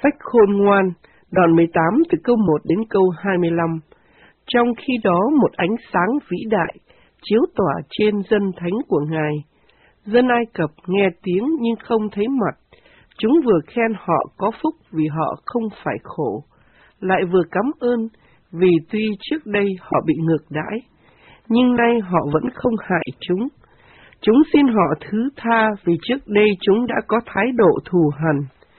Phách khôn ngoan, đoạn 18 từ câu 1 đến câu 25. Trong khi đó một ánh sáng vĩ đại chiếu tỏa trên dân thánh của Ngài. Dân Ai Cập nghe tiếng nhưng không thấy mặt. Chúng vừa khen họ có phúc vì họ không phải khổ, lại vừa cảm ơn vì tuy trước đây họ bị ngược đãi, nhưng nay họ vẫn không hại chúng. Chúng xin họ thứ tha vì trước đây chúng đã có thái độ thù hằn.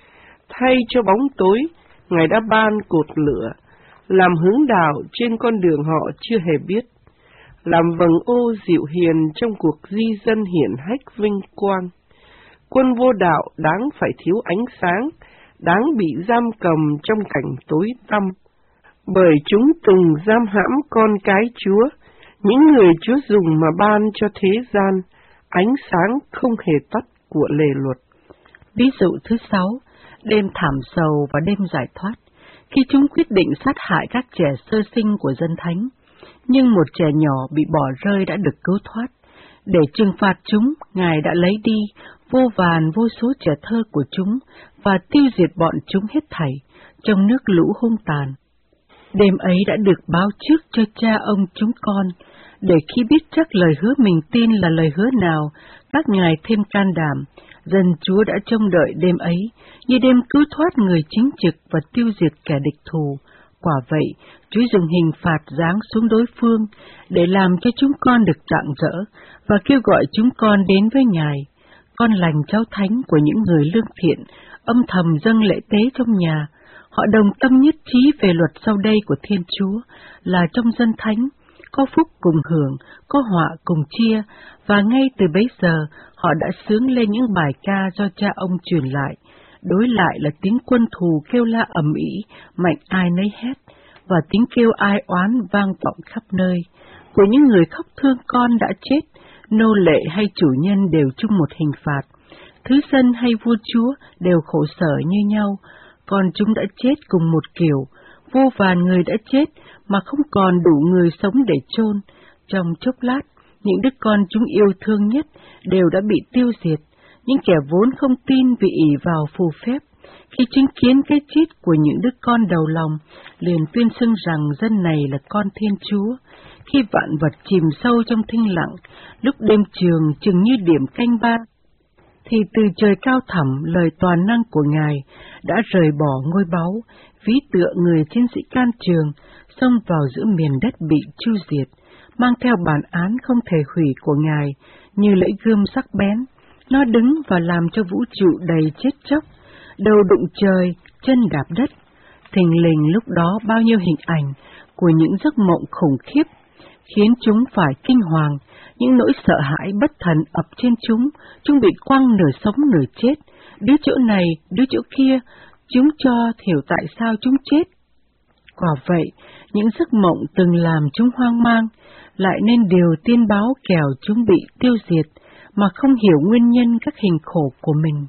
Thay cho bóng tối, Ngài đã ban cột lửa, làm hướng đạo trên con đường họ chưa hề biết, làm vầng ô dịu hiền trong cuộc di dân hiển hách vinh quang. Quân vô đạo đáng phải thiếu ánh sáng, đáng bị giam cầm trong cảnh tối tăm, bởi chúng từng giam hãm con cái Chúa, những người Chúa dùng mà ban cho thế gian, ánh sáng không hề tắt của lề luật. Ví dụ thứ 6, đêm thảm sầu và đêm giải thoát, khi chúng quyết định sát hại các trẻ sơ sinh của dân thánh, nhưng một trẻ nhỏ bị bỏ rơi đã được cứu thoát. Để trừng phạt chúng, Ngài đã lấy đi vô vàn vô số trẻ thơ của chúng và tiêu diệt bọn chúng hết thảy trong nước lũ hung tàn. Đêm ấy đã được báo trước cho cha ông chúng con, để khi biết chắc lời hứa mình tin là lời hứa nào, các ngài thêm can đảm. Dân Chúa đã trông đợi đêm ấy như đêm cứu thoát người chính trực và tiêu diệt kẻ địch thù. Quả vậy, Chúa dùng hình phạt giáng xuống đối phương để làm cho chúng con được rạng rỡ và kêu gọi chúng con đến với Ngài. Con lành cháu thánh của những người lương thiện, âm thầm dâng lễ tế trong nhà. Họ đồng tâm nhất trí về luật sau đây của Thiên Chúa là trong dân thánh, có phúc cùng hưởng, có họa cùng chia, và ngay từ bấy giờ họ đã sướng lên những bài ca do cha ông truyền lại. Đối lại là tiếng quân thù kêu la ầm ĩ, mạnh ai nấy hét, và tiếng kêu ai oán vang vọng khắp nơi. Của những người khóc thương con đã chết, nô lệ hay chủ nhân đều chung một hình phạt, thứ dân hay vua chúa đều khổ sở như nhau, còn chúng đã chết cùng một kiểu. Vô vàn người đã chết mà không còn đủ người sống để chôn. Trong chốc lát, những đứa con chúng yêu thương nhất đều đã bị tiêu diệt. Những kẻ vốn không tin vì ỷ vào phù phép, khi chứng kiến cái chết của những đứa con đầu lòng, liền tuyên xưng rằng dân này là con Thiên Chúa. Khi vạn vật chìm sâu trong thinh lặng, lúc đêm trường chừng như điểm canh ba, thì từ trời cao thẳm lời toàn năng của Ngài đã rời bỏ ngôi báu, ví tựa người chiến sĩ can trường, xông vào giữa miền đất bị tru diệt, mang theo bản án không thể hủy của Ngài như lưỡi gươm sắc bén. Nó đứng và làm cho vũ trụ đầy chết chóc, đầu đụng trời, chân đạp đất. Thình lình lúc đó bao nhiêu hình ảnh của những giấc mộng khủng khiếp, khiến chúng phải kinh hoàng, những nỗi sợ hãi bất thần ập trên chúng bị quăng nửa sống nửa chết, đứa chỗ này, đứa chỗ kia, chúng cho hiểu tại sao chúng chết. Quả vậy, những giấc mộng từng làm chúng hoang mang, lại nên điều tiên báo kẻo chúng bị tiêu diệt, mà không hiểu nguyên nhân các hình khổ của mình.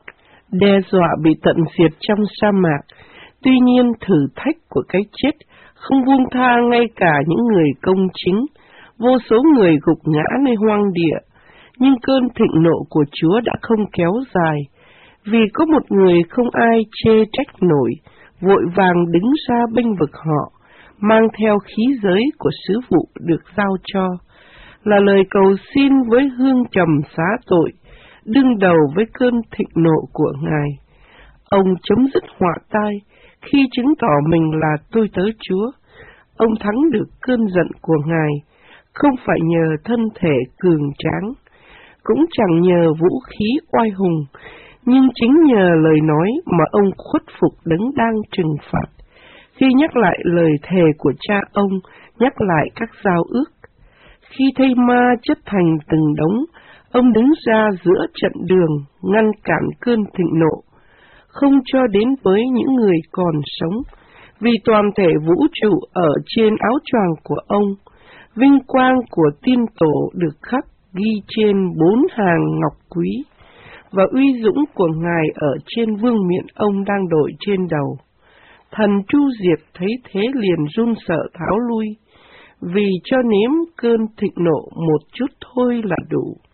Đe dọa bị tận diệt trong sa mạc, tuy nhiên thử thách của cái chết không buông tha ngay cả những người công chính, vô số người gục ngã nơi hoang địa, nhưng cơn thịnh nộ của Chúa đã không kéo dài, vì có một người không ai chê trách nổi, vội vàng đứng ra bênh vực họ, mang theo khí giới của sứ vụ được giao cho, là lời cầu xin với hương trầm xá tội, đương đầu với cơn thịnh nộ của Ngài. Ông chấm dứt họa tai khi chứng tỏ mình là tôi tớ Chúa. Ông thắng được cơn giận của Ngài, không phải nhờ thân thể cường tráng, cũng chẳng nhờ vũ khí oai hùng, nhưng chính nhờ lời nói mà ông khuất phục đấng đang trừng phạt. Khi nhắc lại lời thề của cha ông, nhắc lại các giao ước, khi thây ma chất thành từng đống, ông đứng ra giữa trận đường, ngăn cản cơn thịnh nộ, không cho đến với những người còn sống, vì toàn thể vũ trụ ở trên áo choàng của ông, vinh quang của tiên tổ được khắc ghi trên 4 hàng ngọc quý, và uy dũng của Ngài ở trên vương miện ông đang đội trên đầu. Thần tru diệt thấy thế liền run sợ tháo lui, vì cho nếm cơn thịnh nộ một chút thôi là đủ.